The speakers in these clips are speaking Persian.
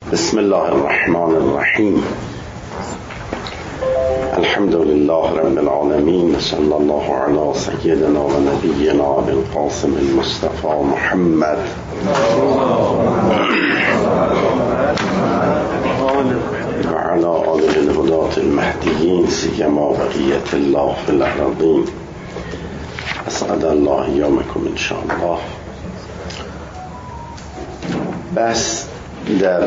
بسم الله الرحمن الرحیم. الحمد لله رب العالمین، صلی الله علی سیدنا و نبینا ابی القاسم المصطفى محمد و علی آله الهداة المهدیین، سیما بقیة الله فی الارضین. اسعد الله ایامکم ان شاء الله. بس در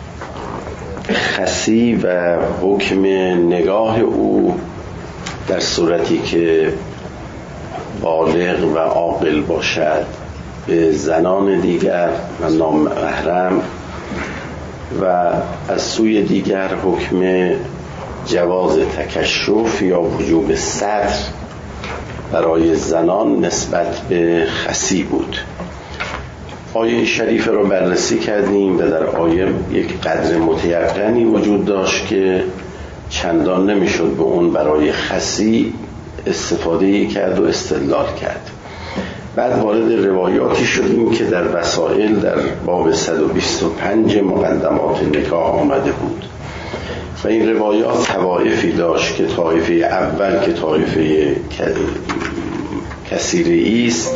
خسی و حکم نگاه او در صورتی که بالغ و عاقل باشد به زنان دیگر و نامحرم، و از سوی دیگر حکم جواز تکشف یا وجوب ستر برای زنان نسبت به خسی بود. آیه شریف رو بررسی کردیم و در آیه یک قدر متیقنی وجود داشت که چندان نمیشد به اون برای خسی استفاده کرد و استدلال کرد. بعد وارد روایاتی شدیم که در وسائل در باب 125 مقدمات نکاح آمده بود و این روایات طوائفی داشت که طایفه اول که طایفه کثیری است،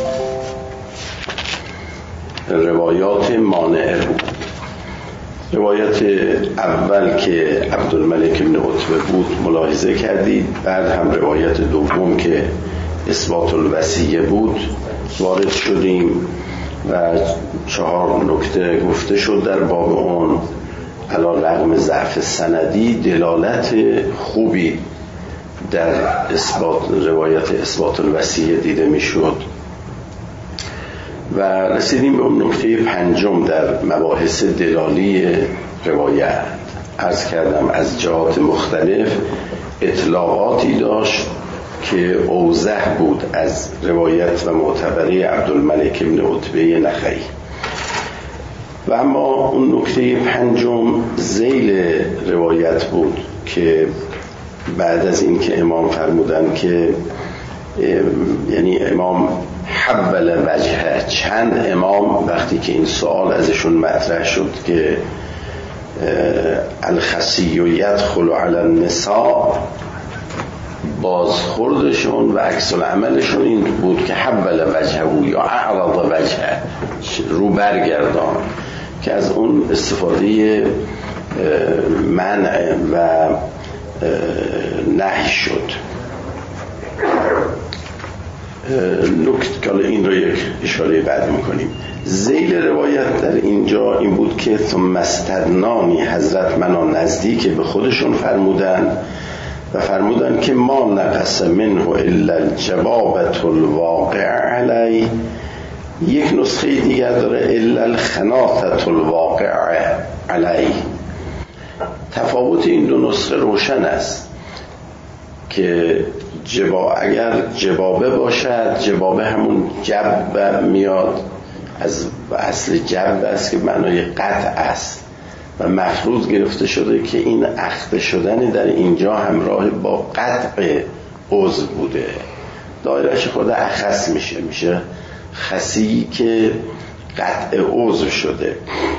روایات مانع بود. روایت اول که عبدالملک بن عتبه بود ملاحظه کردید. بعد هم روایت دوم که اثبات الوصیه بود وارد شدیم و 4 نکته گفته شد در باب اون. علی رغم ضعف سندی دلالت خوبی در روایت اثبات الوصیه دیده میشد و رسیدیم به اون نکته 5 در مباحث دلالی روایت. عرض کردم از جهات مختلف اطلاعاتی داشت که اوضح بود از روایت و معتبری عبدالملک بن عتبه نخعی. و اما اون نکته 5 ذیل روایت بود که بعد از این که امام فرمودن که یعنی امام حول وجهه، چند امام وقتی که این سوال ازشون مطرح شد که الخسی یدخل علی النساء، بازخوردشون و عکس العملشون این بود که حول وجهه یا اعرض وجهه، رو برگردان، که از اون استفاده منع و نهی شد. نکته این رو یک اشاره بعد میکنیم. ذیل روایت در اینجا این بود که ثم استدنانی، حضرت منو نزدیک به خودشون فرمودن و فرمودن که ما نقص منه الا الجبابة الواقع علی. یک نسخه دیگر داره الا الخناثة الواقع علی. تفاوت این دو نسخه روشن است که اگر جبابه باشد، جبابه همون جب میاد، از اصل جب است که معنای قطع است و مفروض گرفته شده که این اخته شدن در اینجا همراه با قطع عضو بوده. دایرش خود اخص میشه خسی که قطع عضو شده.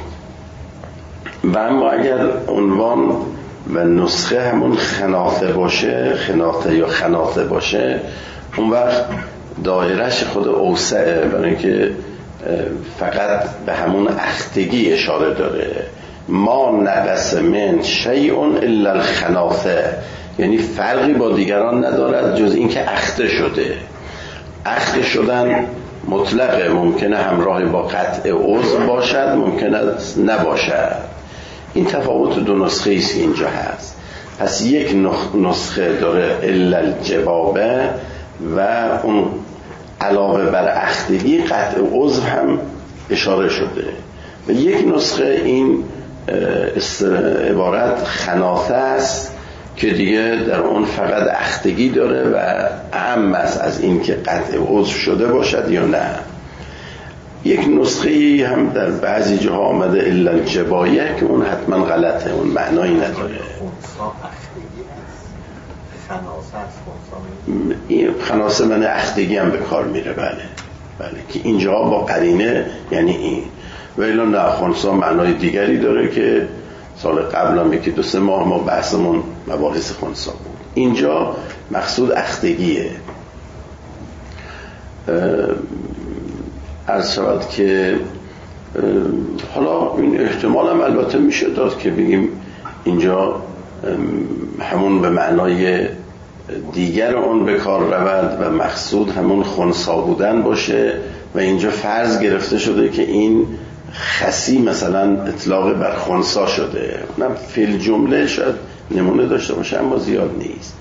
و اما اگر عنوان و نسخه همون خناثه باشه، خناثه یا خناثه باشه، اون وقت دایرش خود اوسعه، برای اینکه فقط به همون اختگی اشاره داره. ما نقص من شیء الا الخناثه، یعنی فرقی با دیگران ندارد جز اینکه اخته شده. اخته شدن مطلقه، ممکنه همراه با قطع عضو باشد، ممکنه نباشد. این تفاوت دو نسخه ایست که اینجا هست. پس یک نسخه داره الا الجبابه و اون علاوه بر اختگی قطع عضو هم اشاره شده، و یک نسخه این عبارت خناثه است که دیگه در اون فقط اختگی داره و اعم است از این که قطع عضو شده باشد یا نه. یک نسخه هم در بعضی جاها آمده الا الجبایه که اون حتما غلطه، اون معنایی نداره. این خناسه من اختگی هم به کار میره. بله که اینجا با قرینه یعنی این، و الا نه، خنسا معنای دیگری داره که سال قبل هم یکی 2-3 ماه ما بحثمون مباحث خنثی بود. اینجا مقصود اختگیه. عرض شود که حالا این احتمال هم البته میشه داد که بگیم اینجا همون به معنای دیگر اون به کار رود و مقصود همون خنثی بودن باشه و اینجا فرض گرفته شده که این خسی مثلا اطلاق بر خنثی شده. اونم فی الجمله شاید نمونه داشته باشه اما زیاد نیست.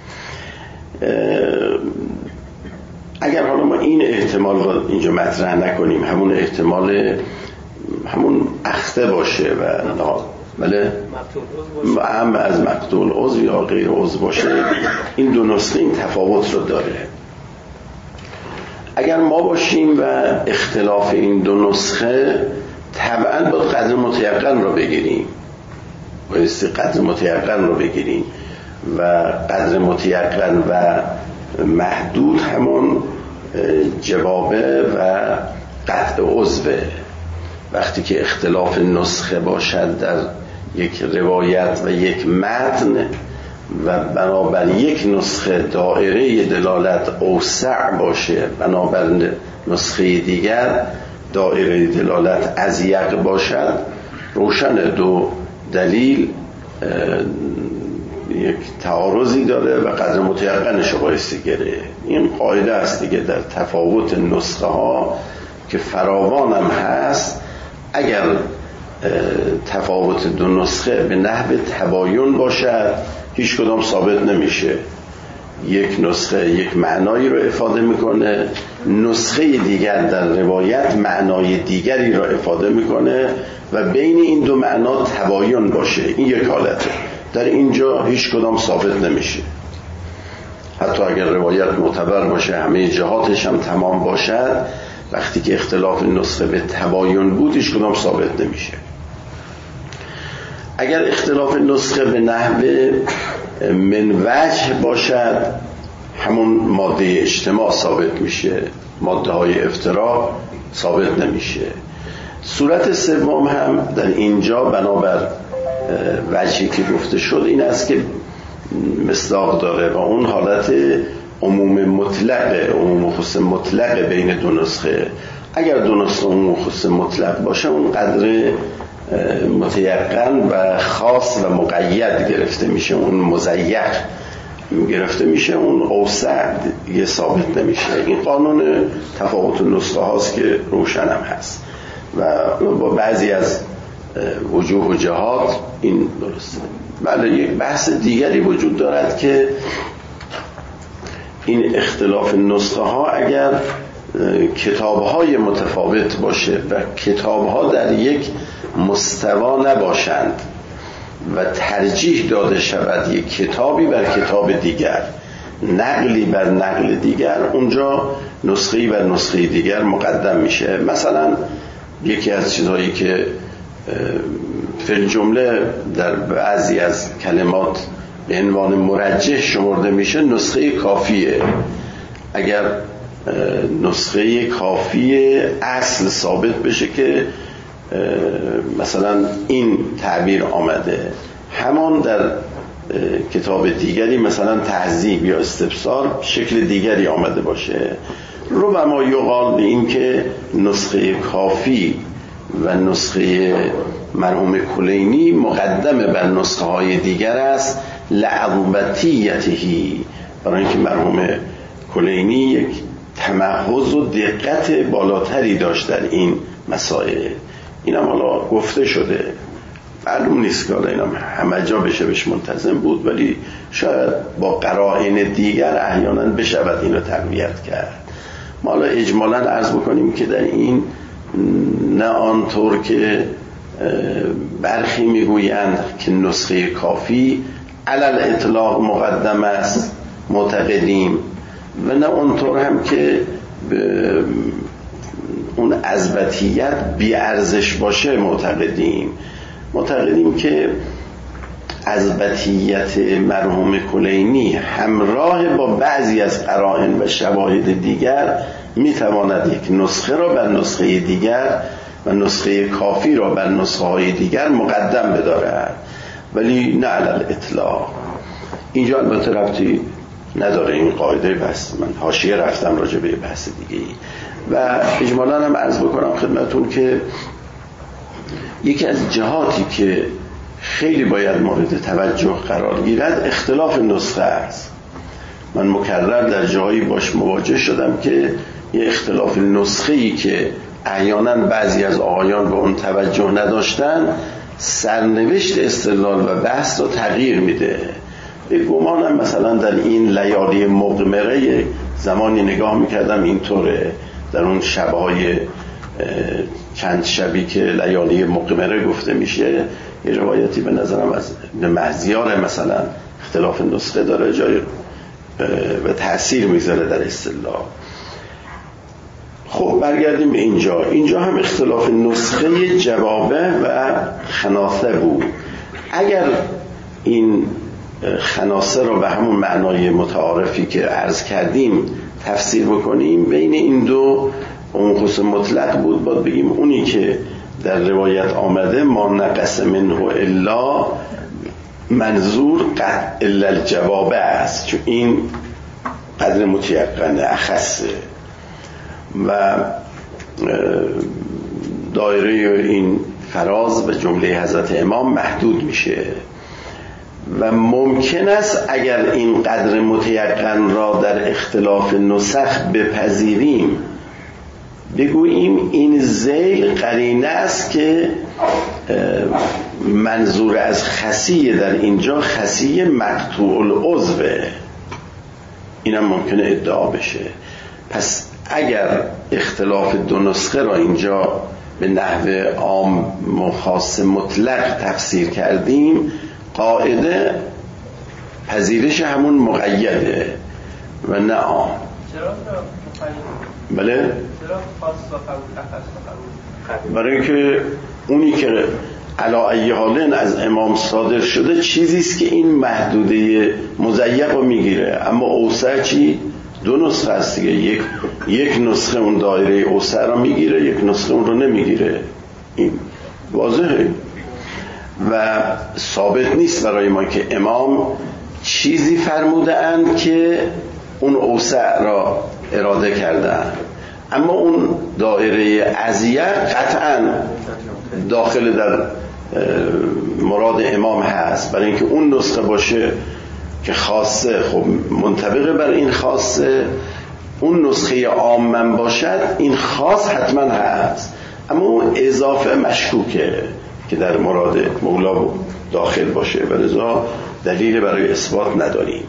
اگر حالا ما این احتمال رو اینجا مطرح نکنیم، همون احتمال همون اخته باشه و بله هم از مقتول عضو یا غیر عضو باشه، این دو نسخه این تفاوت رو داره. اگر ما باشیم و اختلاف این دو نسخه، طبعا باید قدر متیقن رو بگیریم، بایستی قدر متیقن رو بگیریم و قدر متیقن و محدود همون جوابه و قطع عضوه. وقتی که اختلاف نسخه باشد در یک روایت و یک متن و بنابر یک نسخه دایره دلالت اوسع باشه، بنابر نسخه دیگر دایره دلالت اضیق باشد، روشن دو دلیل یک تعارضی داره و قدر متیقنش رو بایستی گره. این قاعده است دیگه در تفاوت نسخه ها که فراوان هم هست. اگر تفاوت دو نسخه به نحو تباین باشد، هیچ کدام ثابت نمیشه. یک نسخه یک معنایی رو افاده میکنه، نسخه دیگر در روایت معنای دیگری رو افاده میکنه و بین این دو معنا تباین باشه. این یک حالته. در اینجا هیچ کدام ثابت نمیشه. حتی اگر روایت معتبر باشه، همه جهاتش هم تمام باشد، وقتی که اختلاف نسخه به تباین بود هیچ کدام ثابت نمیشه. اگر اختلاف نسخه به نحو من وجه باشد، همون ماده اجتماع ثابت میشه، ماده های افتراق ثابت نمیشه. صورت سوم هم در اینجا بنابر وجهی که گفته شد این است که مصداق داره و اون حالت عموم مطلقه، عموم خصوص مطلق بین دو نسخه. اگر دو نسخه عموم خصوص مطلق باشه، اون قدر متیقن و خاص و مقید گرفته میشه، اون مضیق گرفته میشه، اون اوسع دیگه ثابت نمیشه. این قانون تفاوت نسخه هاست که روشن هم هست و با بعضی از وجوه و جهات این درسته. بله، یک بحث دیگری وجود دارد که این اختلاف نسخه ها اگر کتاب های متفاوت باشه و کتاب ها در یک مستوا نباشند و ترجیح داده شود یک کتابی بر کتاب دیگر، نقلی بر نقل دیگر، اونجا نسخه‌ای بر نسخه دیگر مقدم میشه. مثلا یکی از چیزهایی که فی الجمله در بعضی از کلمات به عنوان مرجح شمرده میشه، نسخه کافیه. اگر نسخه کافی اصل ثابت بشه که مثلا این تعبیر آمده، همان در کتاب دیگری مثلا تهذیب یا استبصار شکل دیگری آمده باشه، ربما یقال به این که نسخه کافی و نسخه مرحوم کلینی مقدمه بر نسخه های دیگر است لعظمتیته، برای اینکه مرحوم کلینی یک تمحض و دقت بالاتری داشت در این مسائل. اینم حالا گفته شده، معلوم نیست که اینم همه جا بهش منتظم بود، ولی شاید با قرائن دیگر احیانا بشود این رو تقویت کرد. ما حالا اجمالا عرض بکنیم که در این نه آنطور که برخی میگویند که نسخه کافی علل اطلاق مقدم است معتقدیم، و نه اونطور هم که اون اثباتیت بی ارزش باشه معتقدیم که اثباتیت مرحوم کلینی همراه با بعضی از قرائن و شواهد دیگر میتواند یک نسخه را بر نسخه دیگر و نسخه کافی را بر نسخه های دیگر مقدم بدارد. ولی نه علل اطلاق. اینجا البته ربطی نداره این قاعده، بس من حاشیه رفتم راجع به بحث دیگه ای. و اجمالا هم عرض بکنم خدمتون که یکی از جهاتی که خیلی باید مورد توجه قرار گیرد اختلاف نسخه است. من مکرر در جایی باش مواجه شدم که یه اختلاف نسخه‌ای که احیانا بعضی از آقایان به اون توجه نداشتن سرنوشت استدلال و بحث رو تغییر میده. به گمانم مثلا در این لیالی مقمره زمانی نگاه میکردم اینطوره، در اون شبهای چند شبی که لیالی مقمره گفته میشه یه روایتی به نظرم از مهزیار مثلا اختلاف نسخه داره، جای و تأثیر میذاره در استدلال. خب برگردیم به اینجا هم اختلاف نسخه جوابه و خناثه بود. اگر این خناثه رو به همون معنای متعارفی که عرض کردیم تفسیر بکنیم، بین این دو اون خصوص مطلق بود، باید بگیم اونی که در روایت آمده ما نقص منه الا منظور الا الجوابه است، چون این قدر متیقنه اخصه و دایره این فراز و جمله حضرت امام محدود میشه و ممکن است اگر این قدر متیقن را در اختلاف نسخ بپذیریم بگوییم این ذیل قرینه است که منظور از خسی در اینجا خسی مقطوع العضوه، اینم ممکنه ادعا بشه. پس اگر اختلاف دو نسخه را اینجا به نحو عام و خاص مطلق تفسیر کردیم، قاعده پذیرش همون مقیده و نه عام. بله؟ برای اینکه اونی که علا ای حالن از امام صادر شده چیزیست که این محدوده مضیق رو میگیره، اما اوسع چی؟ دو نسخه هست دیگه، یک نسخه اون دایره اوسع رو میگیره، یک نسخه اون رو نمیگیره. این واضحه و ثابت نیست برای ما که امام چیزی فرموده اند که اون اوسع را اراده کردن، اما اون دایره اضیق قطعا داخل در مراد امام هست، برای اینکه اون نسخه باشه که خاصه خب منطبق بر این خاصه، اون نسخه عامن باشد این خاص حتما هست، اما اون اضافه مشکوکه که در مراد مولا داخل باشه و لذا دلیل برای اثبات نداریم.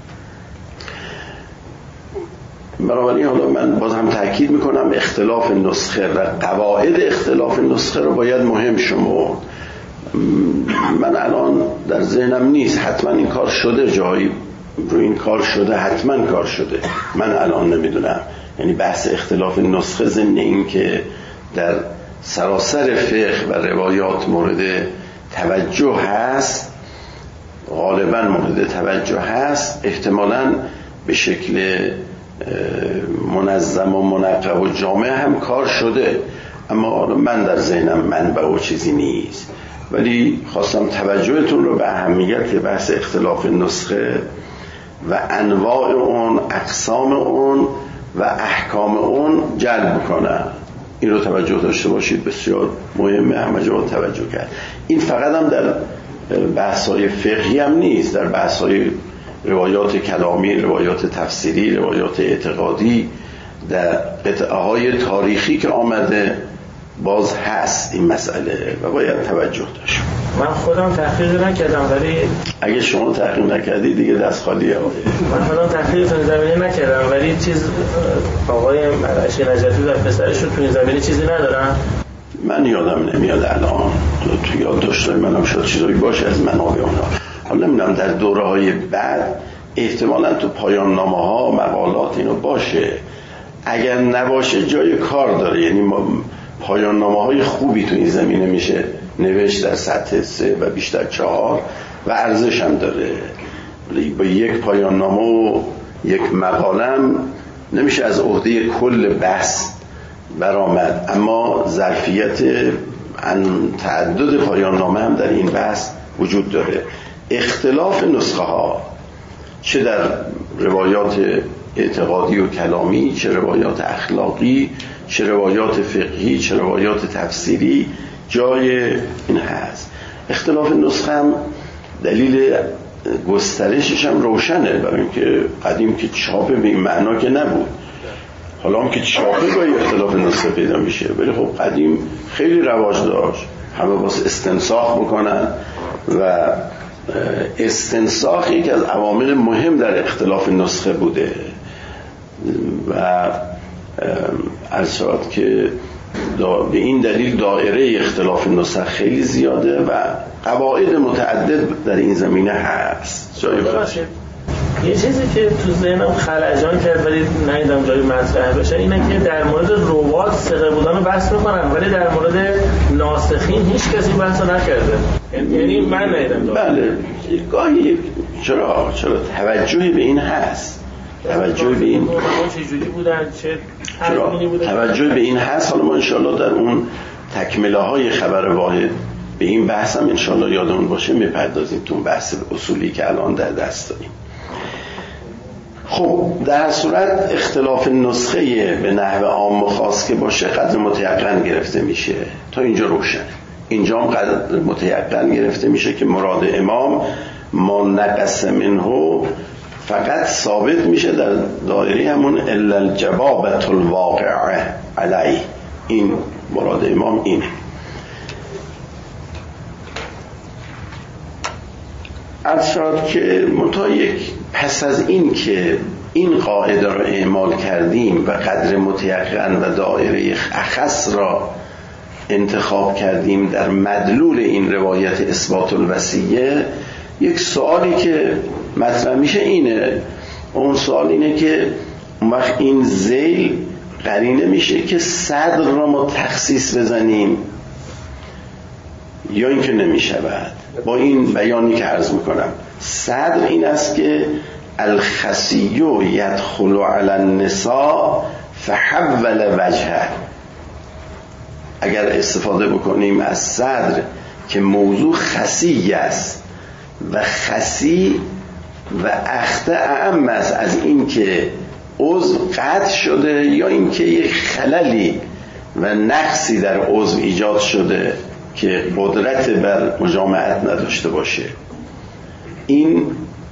بنابراین حالا من باز هم تأکید میکنم اختلاف نسخه و قواعد اختلاف نسخه رو باید مهم شمرد. من الان در ذهنم نیست حتما این کار شده، جایی رو این کار شده، حتما کار شده، من الان نمیدونم. یعنی بحث اختلاف نسخه ضمن این که در سراسر فقه و روایات مورد توجه هست، غالبا مورد توجه هست، احتمالاً به شکل منظم و منقب و جامع هم کار شده، اما من در ذهنم منبع و چیزی نیست. ولی خواستم توجهتون رو به اهمیت بحث اختلاف نسخه و انواع اون، اقسام اون و احکام اون جلب کنم. این رو توجه داشته باشید، بسیار مهمه، همه جا توجه کرد. این فقط هم در بحث‌های فقهی هم نیست، در بحث‌های روایات کلامی، روایات تفسیری، روایات اعتقادی، در قطعه‌های تاریخی که آمده باز هست این مسئله و باید توجه داشت. من خودم تحقیق نکردم، ولی اگه شما تحقیق نکردی دیگه دست خالیه. من خودم تحقیق تو زمینه نکردم، ولی چیز آقای مرعشی نجفی و پسرش رو تو این زمینه چیزی ندارن. من یادم نمیاد الان، تو یاد داشتم منم شاید چیزایی باشه از منابع اونها. حالا نمیدونم در دوره‌های بعد احتمالاً تو پایان نامه‌ها مقالات اینو باشه، اگر نباشه جای کار داره. یعنی ما پایان نامه‌های خوبی تو این زمینه میشه نوشت در سطح 3 و بیشتر 4 و ارزش هم داره. با یک پایان نامه و یک مقالم نمیشه از عهده کل بحث برآمد، اما ظرفیت تعدد پایان نامه هم در این بحث وجود داره. اختلاف نسخه ها چه در روایات اعتقادی و کلامی، چه روایات اخلاقی، چه روایات فقهی، چه روایات تفسیری، جای این هست. اختلاف نسخه هم دلیل گسترشش هم روشنه، برای اینکه قدیم که چاپه به این معنا که نبود، حالا هم که چاپه گاهی اختلاف نسخه پیدا میشه، ولی خب قدیم خیلی رواج داشت، همه باز استنساخ بکنن و استنساخ یکی از عوامل مهم در اختلاف نسخه بوده و از شد که به این دلیل دایره اختلاف نسخ خیلی زیاده و قواعد متعدد در این زمینه هست. یه چیزی که تو ذهنم خلجان کرد ولی ندیدم جایی مطرح بشه اینه که در مورد روات ثقه بودن رو بحث میکنن ولی در مورد ناسخین هیچ کسی بحث نکرده، یعنی من ندیدم. بله گاهی چرا توجهی به این هست، توجه به این چه جوری بودن، چه حرفی بودن، توجه به این هست. حالا ما انشالله در اون تکمله های خبر واحد به این بحث هم انشالله یادمون باشه میپردازیم، تو بحث اصولی که الان در دست داریم. خب در صورت اختلاف نسخه به نحو عام و خاص که باشه قدر متیقن گرفته میشه، تا اینجا روشنه. اینجا هم قدر متیقن گرفته میشه که مراد امام ما نقص منه فقط ثابت میشه در دایره همون الا الجوابة الواقعه علیه. این مراد امام اینه. از شاید که منتها یک پس از این که این قاعده را اعمال کردیم و قدر متیقن و دایره اخص را انتخاب کردیم در مدلول این روایت اثبات الوصیه، یک سوالی که مطرح میشه اینه، اون سوال اینه که اون وقت این ذیل قرینه میشه که صدر را ما تخصیص بزنیم یا اینکه نمیشود. با این بیانی که عرض میکنم، صدر این است که الخسی یدخل علی النساء فحول وجهه. اگر استفاده بکنیم از صدر که موضوع خسی است و خسی و اخته اعم است از این که عضو قطع شده یا اینکه یک خللی و نقصی در عضو ایجاد شده که قدرت بر مجامعت نداشته باشه، این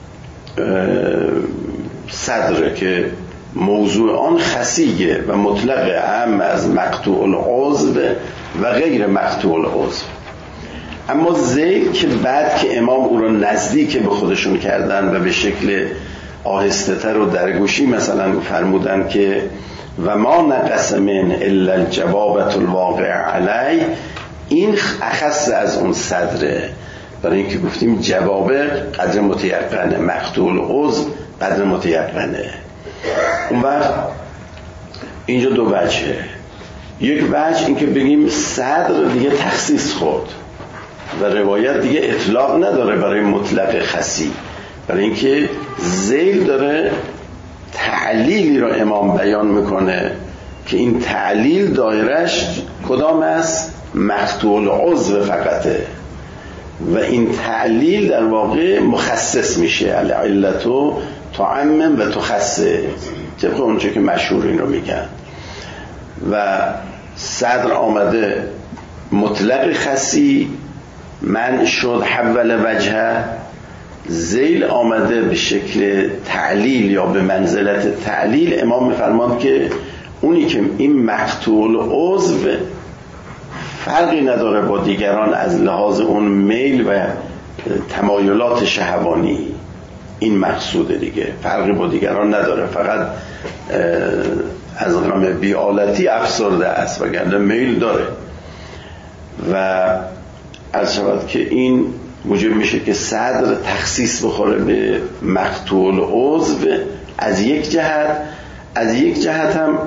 صدره که موضوع آن خسیه و مطلق اعم از مقطوع العضو و غیر مقطوع العضو. اما ذیل که بعد که امام او را نزدیک به خودشون کردن و به شکل آهسته تر و درگوشی مثلا فرمودن که و ما نقص من الا الجوابة الواقع علی، این اخص از اون صدره، برای اینکه گفتیم جوابه قدر متیقنه، مقطوع العضو قدر متیقنه. اون وقت اینجا دو وجهه. یک وجه این که بگیم صدر دیگه تخصیص خورد و روایت دیگه اطلاق نداره برای مطلق خسی، برای اینکه ذیل داره تعلیلی را امام بیان میکنه که این تعلیل دایرش کدام است؟ مقطوع العضو فقطه و این تعلیل در واقع مخصص میشه، العلتو تعمم و تخصص، طبق اونچه که مشهور این رو میگن. و صدر آمده مطلق خسی من شد حول وجهه، ذیل آمده به شکل تعلیل یا به منزلت تعلیل. امام میفرماد که اونی که این مقطوع العضو فرقی نداره با دیگران از لحاظ اون میل و تمایلات شهوانی، این مقصوده دیگه، فرقی با دیگران نداره، فقط از غم بی‌آلتی افسرده است وگرنه میل داره. و عرض شود که این موجب میشه که صدر تخصیص بخوره به مقطوع العضو از یک جهت، از یک جهت هم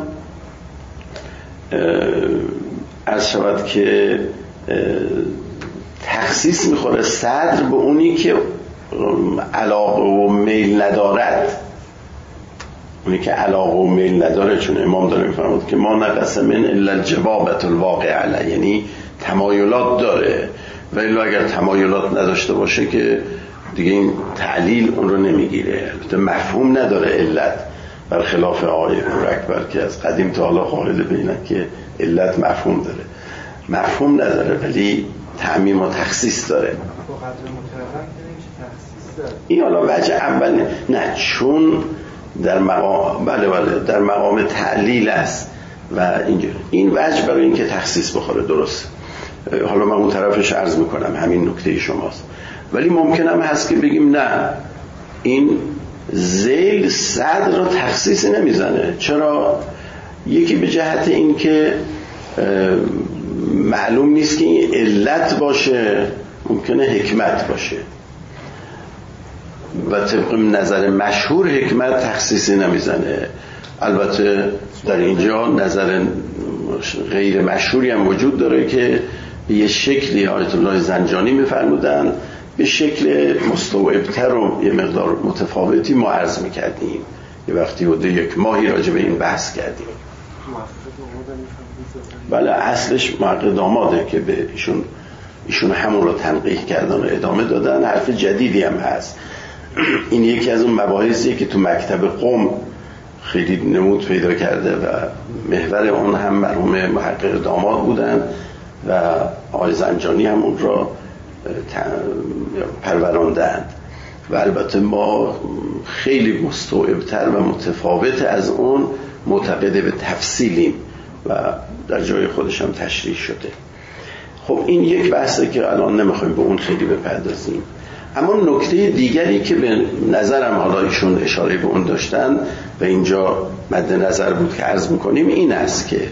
عرض شود که تخصیص میخوره صدر به اونی که علاقه و میل ندارد، اونی که علاقه و میل نداره، چون امام داره میفرماد که ما نقص من الا الجوابة الواقع علی، یعنی تمایلات داره ولی اگر تمایلات نداشته باشه که دیگه این تعلیل اون رو نمیگیره. البته مفهوم نداره علت، برخلاف آقای اکبر که از قدیم تا حالا قائل به اینه که علت مفهوم داره. مفهوم نداره ولی تعمیم و تخصیص داره. این حالا وجه اول نه، چون در مقام در مقام تعلیل است و اینجوری این وجه برای اینکه تخصیص بخوره. درست، حالا من اون طرفش عرض میکنم، همین نکته شماست. ولی ممکنم هست که بگیم نه، این ذیل صدر رو تخصیص نمیزنه. چرا؟ یکی به جهت این که معلوم نیست که این علت باشه، ممکنه حکمت باشه و طبق نظر مشهور حکمت تخصیصی نمیزنه. البته در اینجا نظر غیر مشهوری هم وجود داره که به یه شکلی آیت الله زنجانی میفرمودن، به شکل مستوعبتر و یه مقدار متفاوتی ما عرض میکردیم. یه وقتی حدود 1 ماهی راجع به این بحث کردیم. بله، اصلش محقق داماده که به ایشون همون رو تنقیح کردن و ادامه دادن. حرف جدیدی هم هست. این یکی از اون مباحثیه که تو مکتب قم خیلی نمود پیدا کرده و محور اون هم مرحوم محقق داماد بودن و آقای زنجانی هم اون را پروراندند و البته ما خیلی مستوعبتر و متفاوت از اون معتقد به تفصیلیم و در جای خودش هم تشریح شده. خب این یک بحثه که الان نمیخوایم به اون خیلی بپردازیم. اما نکته دیگری که به نظرم حالا ایشون اشاره به اون داشتن و اینجا مد نظر بود که عرض میکنیم این است که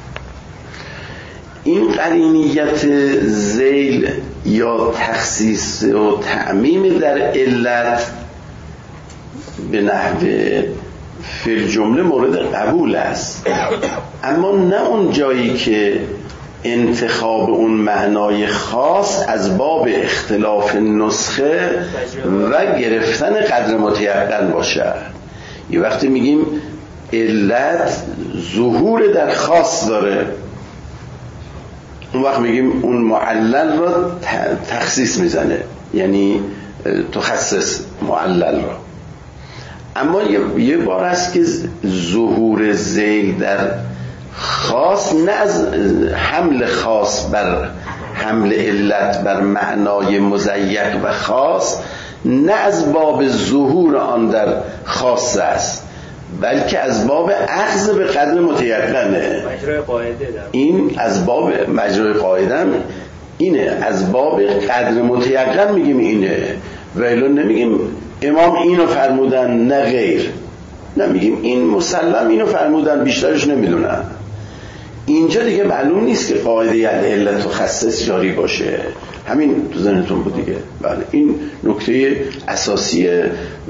این قرینیت ذیل یا تخصیص و تعمیم در علت به نحوه فی الجمله مورد قبول است، اما نه اون جایی که انتخاب اون معنای خاص از باب اختلاف نسخه و گرفتن قدر متیقن باشد. یه وقتی میگیم علت ظهور در خاص داره، اون وقت میگیم اون معلل را تخصیص میزنه، یعنی تخصص معلل را. اما یه بار است که ظهور ذیل در خاص، نه از حمل خاص بر حمل علت بر معنای مضیق و خاص، نه از باب ظهور آن در خاص است، بلکه از باب اخذ به قدر متیقنه. این از باب مجرای قاعده اینه، از باب قدر متیقن میگیم اینه، ولی نمیگیم امام اینو فرمودن نه غیر، نمیگیم این مسلم اینو فرمودن بیشترش نمیدونن. اینجا دیگه معلوم نیست که قاعده علت و خصص جاری باشه. همین تو ذهنتون بود دیگه. بله، این نکته اساسیه